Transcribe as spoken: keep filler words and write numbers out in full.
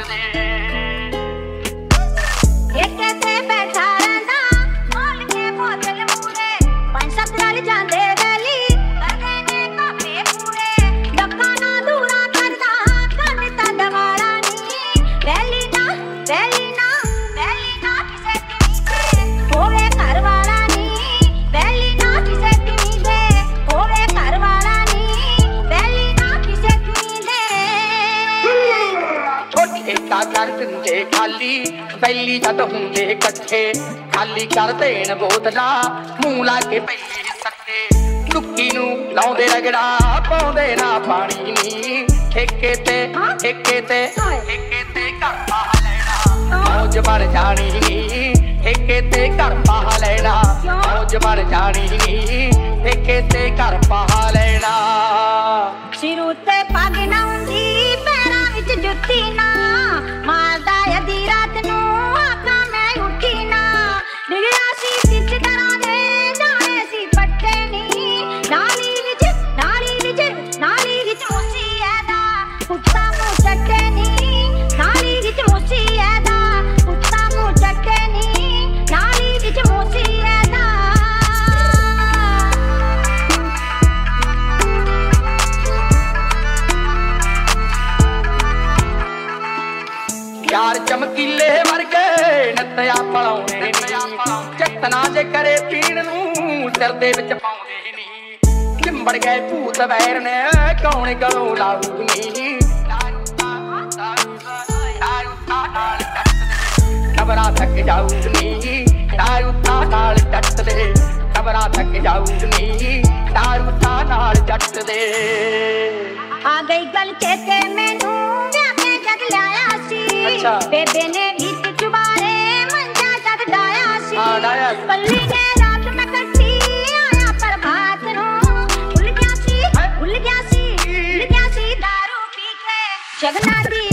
जट दे कर दिंदे खाली पहली जद हुंदे कट्ठे खाली कर देन बोतला मूंह ला के पहले सट्टे टुक्की नूं लाउंदे रगड़ा पाउंदे ना पानी नी ठेके ते ठेके ते ठेके ते घर पा लेना मौज बन जानी नी ठेके ते घर पा लेना मौज बन जानी नी ठेके ते घर पा लेना सिर उत्ते पग ना हुंदी पैरां विच जुत्ती ना मारदा अधी रात नूं आका मैं उठी ना डिगया सी तिच तरह दे जाने सी पट्टे नी नाली विच नाली विच नाली विच मुसी ऐदा कुत्ता मुंह चट्टे नी नाली विच मुसी ऐदा कुत्ता मुंह चट्टे नी नाली विच मुसी ऐदा यार चमकीले वर्गे नत्या पलाउंदे नी चटना जे करे पीण नूं सिर दे विच पाउंदे नी चिंबड़ गए भूत वैर ने कौन गलों लाऊ नी खबरा थक जाऊ नी दारू था नाल जट दे खबरा थक जाऊ नी दारू था नाल जट दे आ गई गल चेते मैनू व्याखे जग लाया सी बेबे ने गीत चुबारे मंजा जग डाया सी पल्ली ने रात में कट्टी आया प्रभात नू भुल गया सी भुल गया सी भुल गया सी दारू पी के जगना दी